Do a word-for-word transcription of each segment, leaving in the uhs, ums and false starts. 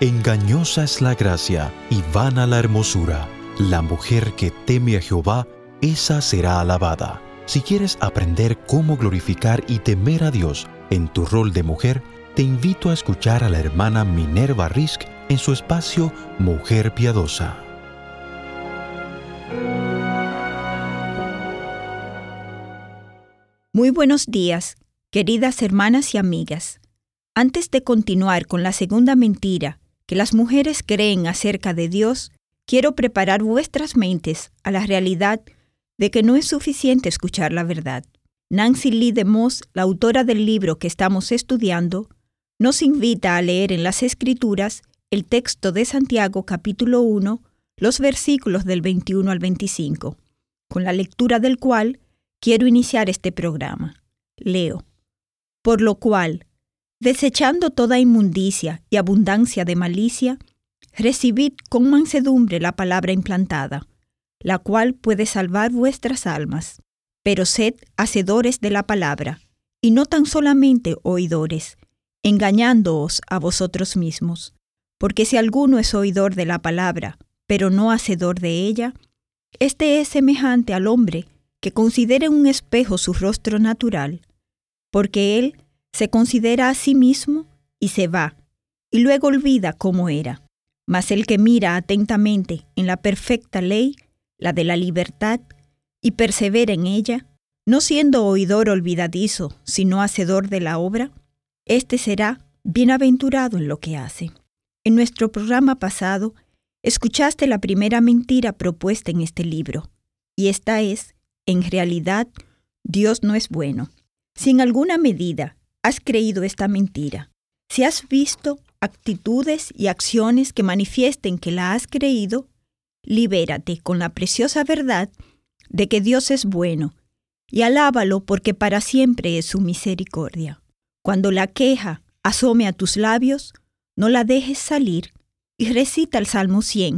Engañosa es la gracia y vana la hermosura. La mujer que teme a Jehová, esa será alabada. Si quieres aprender cómo glorificar y temer a Dios en tu rol de mujer, te invito a escuchar a la hermana Minerva Risk en su espacio Mujer Piadosa. Muy buenos días, queridas hermanas y amigas. Antes de continuar con la segunda mentira que las mujeres creen acerca de Dios, quiero preparar vuestras mentes a la realidad de que no es suficiente escuchar la verdad. Nancy Lee DeMoss, la autora del libro que estamos estudiando, nos invita a leer en las Escrituras el texto de Santiago capítulo uno, los versículos del veintiuno al veinticinco, con la lectura del cual quiero iniciar este programa. Leo. Por lo cual, desechando toda inmundicia y abundancia de malicia, recibid con mansedumbre la palabra implantada, la cual puede salvar vuestras almas. Pero sed hacedores de la palabra, y no tan solamente oidores, engañándoos a vosotros mismos. Porque si alguno es oidor de la palabra, pero no hacedor de ella, éste es semejante al hombre que considera en un espejo su rostro natural, porque él se considera a sí mismo y se va, y luego olvida cómo era. Mas el que mira atentamente en la perfecta ley, la de la libertad, y persevera en ella, no siendo oidor olvidadizo, sino hacedor de la obra, éste será bienaventurado en lo que hace. En nuestro programa pasado, escuchaste la primera mentira propuesta en este libro, y esta es, en realidad, Dios no es bueno. Si en alguna medida has creído esta mentira, si has visto actitudes y acciones que manifiesten que la has creído, libérate con la preciosa verdad de que Dios es bueno y alábalo porque para siempre es su misericordia. Cuando la queja asome a tus labios, no la dejes salir y recita el Salmo cien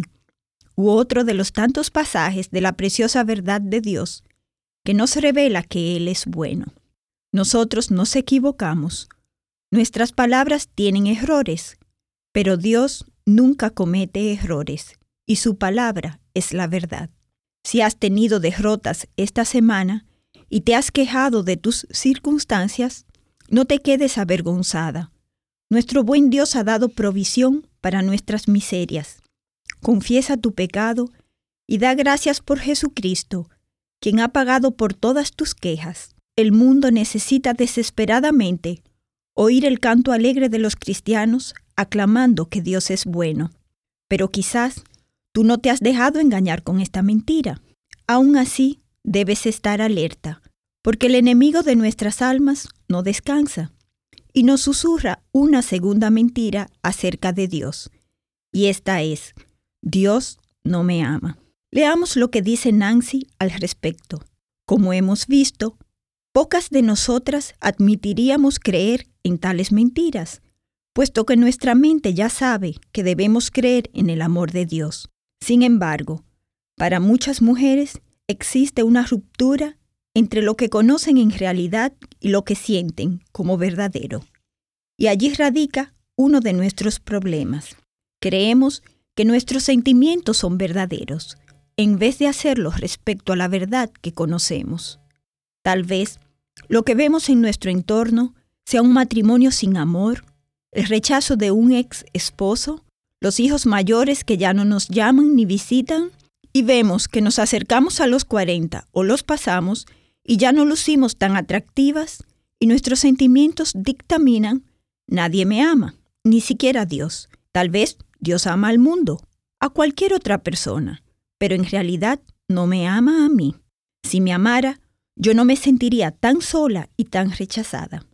u otro de los tantos pasajes de la preciosa verdad de Dios que nos revela que Él es bueno. Nosotros nos equivocamos. Nuestras palabras tienen errores, pero Dios nunca comete errores, y su palabra es la verdad. Si has tenido derrotas esta semana y te has quejado de tus circunstancias, no te quedes avergonzada. Nuestro buen Dios ha dado provisión para nuestras miserias. Confiesa tu pecado y da gracias por Jesucristo, quien ha pagado por todas tus quejas. El mundo necesita desesperadamente oír el canto alegre de los cristianos aclamando que Dios es bueno. Pero quizás tú no te has dejado engañar con esta mentira. Aún así, debes estar alerta, porque el enemigo de nuestras almas no descansa y nos susurra una segunda mentira acerca de Dios. Y esta es: Dios no me ama. Leamos lo que dice Nancy al respecto. Como hemos visto, pocas de nosotras admitiríamos creer en tales mentiras, puesto que nuestra mente ya sabe que debemos creer en el amor de Dios. Sin embargo, para muchas mujeres existe una ruptura entre lo que conocen en realidad y lo que sienten como verdadero. Y allí radica uno de nuestros problemas. Creemos que nuestros sentimientos son verdaderos, en vez de hacerlo respecto a la verdad que conocemos. Tal vez lo que vemos en nuestro entorno sea un matrimonio sin amor, el rechazo de un ex esposo, los hijos mayores que ya no nos llaman ni visitan, y vemos que nos acercamos a los cuarenta o los pasamos y ya no lucimos tan atractivas y nuestros sentimientos dictaminan: nadie me ama, ni siquiera Dios. Tal vez Dios ama al mundo, a cualquier otra persona, pero en realidad no me ama a mí. Si me amara, yo no me sentiría tan sola y tan rechazada.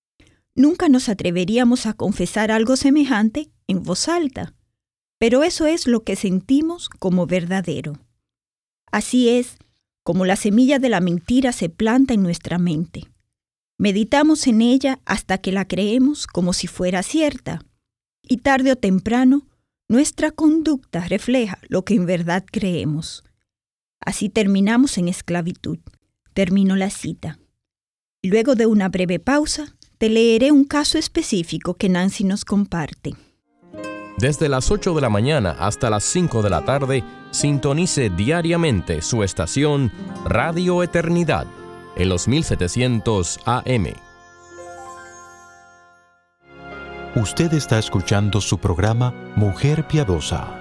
Nunca nos atreveríamos a confesar algo semejante en voz alta, pero eso es lo que sentimos como verdadero. Así es como la semilla de la mentira se planta en nuestra mente. Meditamos en ella hasta que la creemos como si fuera cierta, y tarde o temprano nuestra conducta refleja lo que en verdad creemos. Así terminamos en esclavitud. Termino la cita. Luego de una breve pausa, te leeré un caso específico que Nancy nos comparte. Desde las ocho de la mañana hasta las cinco de la tarde, sintonice diariamente su estación Radio Eternidad en los mil setecientos A M. Usted está escuchando su programa Mujer Piadosa.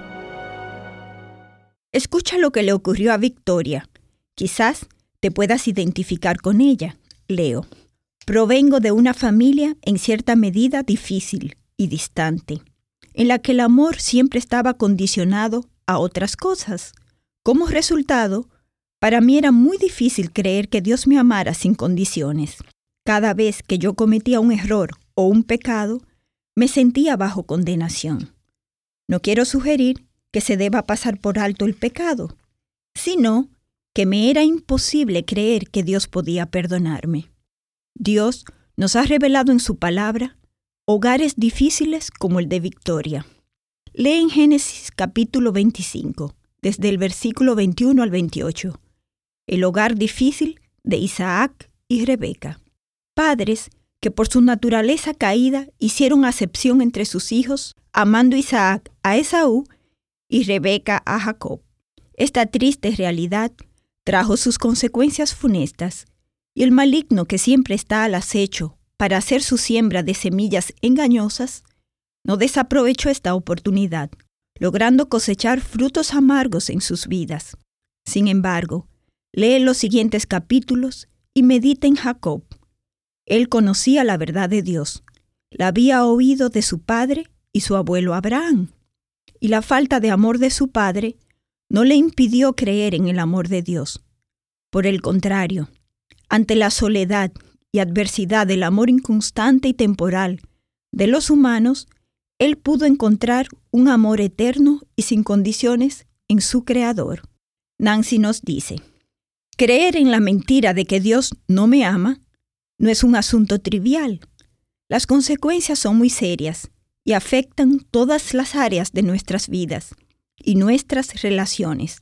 Escucha lo que le ocurrió a Victoria. Quizás te puedas identificar con ella. Leo. Provengo de una familia en cierta medida difícil y distante, en la que el amor siempre estaba condicionado a otras cosas. Como resultado, para mí era muy difícil creer que Dios me amara sin condiciones. Cada vez que yo cometía un error o un pecado, me sentía bajo condenación. No quiero sugerir que se deba pasar por alto el pecado, sino que me era imposible creer que Dios podía perdonarme. Dios nos ha revelado en su palabra hogares difíciles como el de Victoria. Lee en Génesis capítulo veinticinco, desde el versículo veintiuno al veintiocho, el hogar difícil de Isaac y Rebeca, padres que por su naturaleza caída hicieron acepción entre sus hijos, amando Isaac a Esaú y Rebeca a Jacob. Esta triste realidad trajo sus consecuencias funestas, y el maligno que siempre está al acecho para hacer su siembra de semillas engañosas, no desaprovechó esta oportunidad, logrando cosechar frutos amargos en sus vidas. Sin embargo, lee los siguientes capítulos y medita en Jacob. Él conocía la verdad de Dios, la había oído de su padre y su abuelo Abraham, y la falta de amor de su padre no le impidió creer en el amor de Dios. Por el contrario, ante la soledad y adversidad del amor inconstante y temporal de los humanos, él pudo encontrar un amor eterno y sin condiciones en su Creador. Nancy nos dice, creer en la mentira de que Dios no me ama no es un asunto trivial. Las consecuencias son muy serias y afectan todas las áreas de nuestras vidas y nuestras relaciones.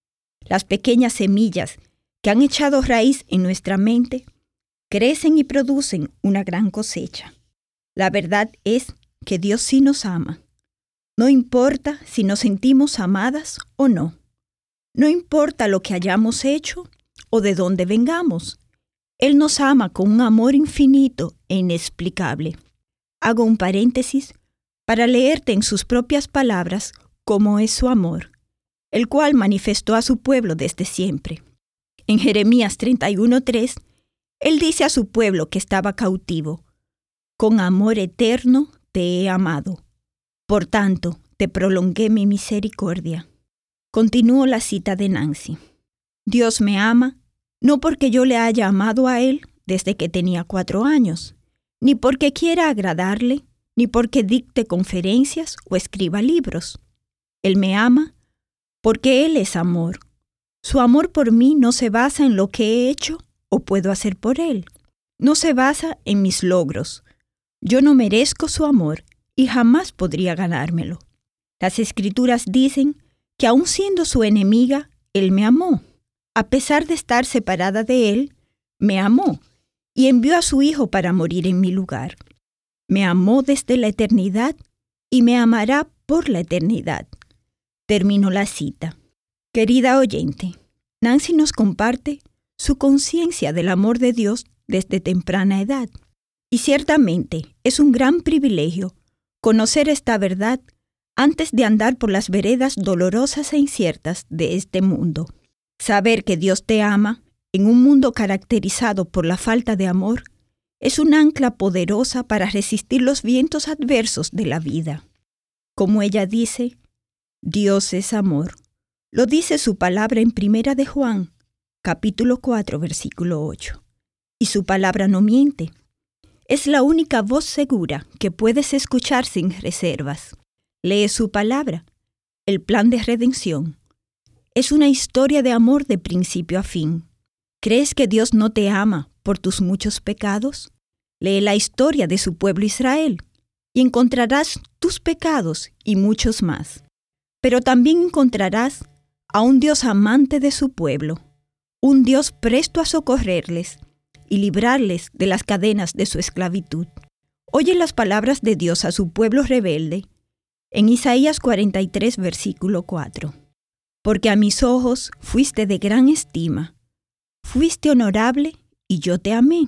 Las pequeñas semillas que han echado raíz en nuestra mente crecen y producen una gran cosecha. La verdad es que Dios sí nos ama. No importa si nos sentimos amadas o no. No importa lo que hayamos hecho o de dónde vengamos. Él nos ama con un amor infinito e inexplicable. Hago un paréntesis para leerte en sus propias palabras cómo es su amor, el cual manifestó a su pueblo desde siempre. En Jeremías treinta y uno tres, él dice a su pueblo que estaba cautivo, «Con amor eterno te he amado. Por tanto, te prolongué mi misericordia». Continúo la cita de Nancy. Dios me ama, no porque yo le haya amado a Él desde que tenía cuatro años, ni porque quiera agradarle, ni porque dicte conferencias o escriba libros. Él me ama porque Él es amor. Su amor por mí no se basa en lo que he hecho o puedo hacer por Él. No se basa en mis logros. Yo no merezco su amor y jamás podría ganármelo. Las Escrituras dicen que aun siendo su enemiga, Él me amó. A pesar de estar separada de Él, me amó y envió a su Hijo para morir en mi lugar. Me amó desde la eternidad y me amará por la eternidad. Termino la cita. Querida oyente, Nancy nos comparte su conciencia del amor de Dios desde temprana edad. Y ciertamente es un gran privilegio conocer esta verdad antes de andar por las veredas dolorosas e inciertas de este mundo. Saber que Dios te ama en un mundo caracterizado por la falta de amor es un ancla poderosa para resistir los vientos adversos de la vida. Como ella dice, Dios es amor. Lo dice su palabra en Primera de Juan, capítulo cuatro, versículo ocho. Y su palabra no miente. Es la única voz segura que puedes escuchar sin reservas. Lee su palabra, el plan de redención. Es una historia de amor de principio a fin. ¿Crees que Dios no te ama por tus muchos pecados? Lee la historia de su pueblo Israel y encontrarás tus pecados y muchos más. Pero también encontrarás a un Dios amante de su pueblo, un Dios presto a socorrerles y librarles de las cadenas de su esclavitud. Oye las palabras de Dios a su pueblo rebelde En Isaías cuarenta y tres, versículo cuatro. Porque a mis ojos fuiste de gran estima, fuiste honorable y yo te amé.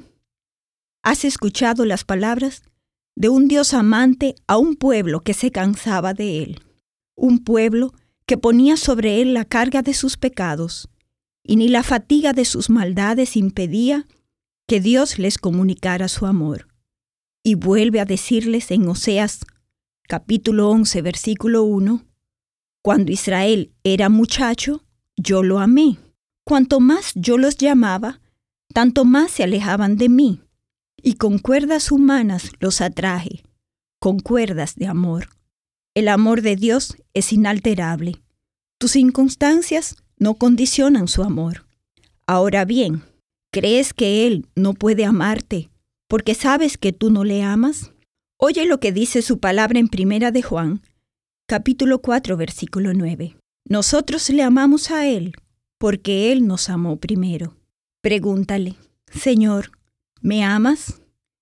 ¿Has escuchado las palabras de un Dios amante a un pueblo que se cansaba de él? Un pueblo que ponía sobre él la carga de sus pecados, y ni la fatiga de sus maldades impedía que Dios les comunicara su amor. Y vuelve a decirles en Oseas capítulo once, versículo uno, cuando Israel era muchacho, yo lo amé. Cuanto más yo los llamaba, tanto más se alejaban de mí, y con cuerdas humanas los atraje, con cuerdas de amor. El amor de Dios es inalterable. Tus circunstancias no condicionan su amor. Ahora bien, ¿crees que Él no puede amarte porque sabes que tú no le amas? Oye lo que dice su palabra en Primera de Juan, capítulo cuatro, versículo nueve. Nosotros le amamos a Él porque Él nos amó primero. Pregúntale, Señor, ¿me amas?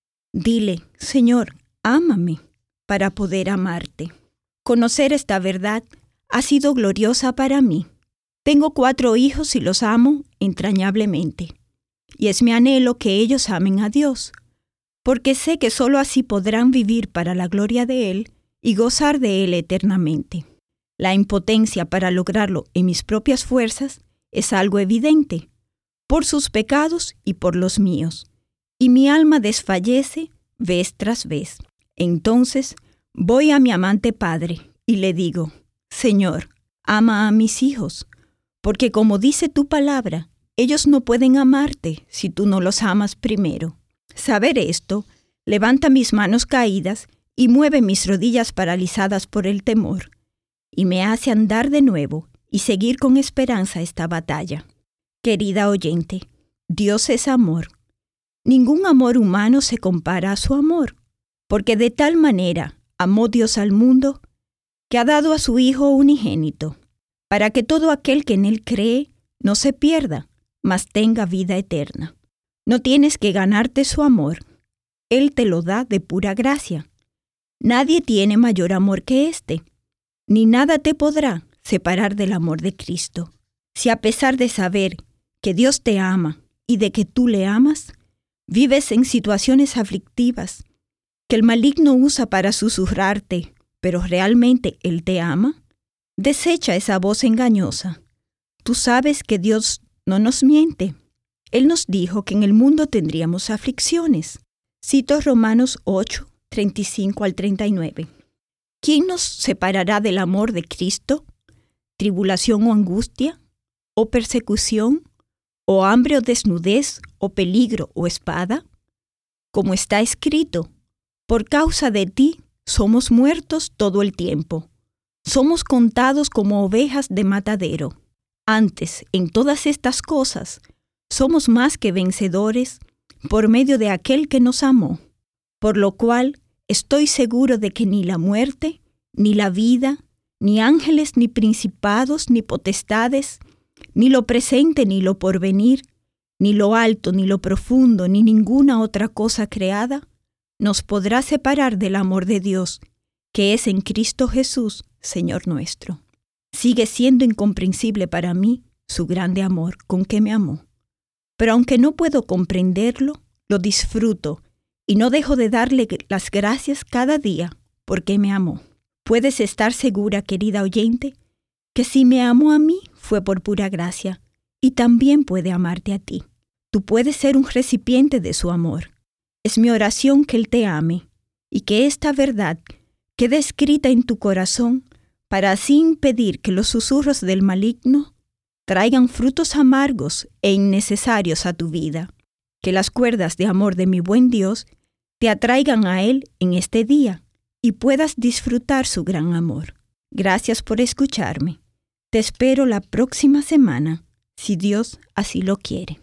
Dile, Señor, ámame para poder amarte. Conocer esta verdad ha sido gloriosa para mí. Tengo cuatro hijos y los amo entrañablemente. Y es mi anhelo que ellos amen a Dios, porque sé que sólo así podrán vivir para la gloria de Él y gozar de Él eternamente. La impotencia para lograrlo en mis propias fuerzas es algo evidente, por sus pecados y por los míos, y mi alma desfallece vez tras vez. Entonces voy a mi amante Padre y le digo, Señor, ama a mis hijos, porque como dice tu palabra, ellos no pueden amarte si tú no los amas primero. Saber esto levanta mis manos caídas y mueve mis rodillas paralizadas por el temor, y me hace andar de nuevo y seguir con esperanza esta batalla. Querida oyente, Dios es amor. Ningún amor humano se compara a su amor, porque de tal manera amó Dios al mundo que ha dado a su Hijo unigénito, para que todo aquel que en Él cree no se pierda, mas tenga vida eterna. No tienes que ganarte su amor, Él te lo da de pura gracia. Nadie tiene mayor amor que este, ni nada te podrá separar del amor de Cristo. Si a pesar de saber que Dios te ama y de que tú le amas, vives en situaciones aflictivas que el maligno usa para susurrarte, pero realmente Él te ama, desecha esa voz engañosa. Tú sabes que Dios no nos miente. Él nos dijo que en el mundo tendríamos aflicciones. Cito Romanos ocho, treinta y cinco al treinta y nueve. ¿Quién nos separará del amor de Cristo? ¿Tribulación o angustia? ¿O persecución? ¿O hambre o desnudez? ¿O peligro o espada? Como está escrito, por causa de ti somos muertos todo el tiempo. Somos contados como ovejas de matadero. Antes, en todas estas cosas, somos más que vencedores por medio de aquel que nos amó. Por lo cual, estoy seguro de que ni la muerte, ni la vida, ni ángeles, ni principados, ni potestades, ni lo presente, ni lo porvenir, ni lo alto, ni lo profundo, ni ninguna otra cosa creada, nos podrá separar del amor de Dios, que es en Cristo Jesús, Señor nuestro. Sigue siendo incomprensible para mí su grande amor con que me amó. Pero aunque no puedo comprenderlo, lo disfruto y no dejo de darle las gracias cada día porque me amó. Puedes estar segura, querida oyente, que si me amó a mí fue por pura gracia y también puede amarte a ti. Tú puedes ser un recipiente de su amor. Es mi oración que Él te ame y que esta verdad quede escrita en tu corazón para así impedir que los susurros del maligno traigan frutos amargos e innecesarios a tu vida. Que las cuerdas de amor de mi buen Dios te atraigan a Él en este día y puedas disfrutar su gran amor. Gracias por escucharme. Te espero la próxima semana, si Dios así lo quiere.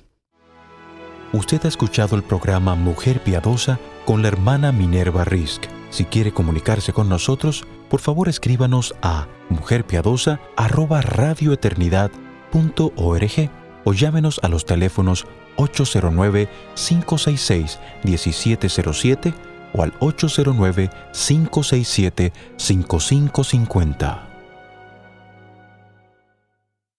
Usted ha escuchado el programa Mujer Piadosa con la hermana Minerva Risk. Si quiere comunicarse con nosotros, por favor escríbanos a mujerpiadosa arroba radioeternidad punto org o llámenos a los teléfonos ocho cero nueve, cinco seis seis, uno siete cero siete o al ocho cero nueve, cinco seis siete, cinco cinco cinco cero.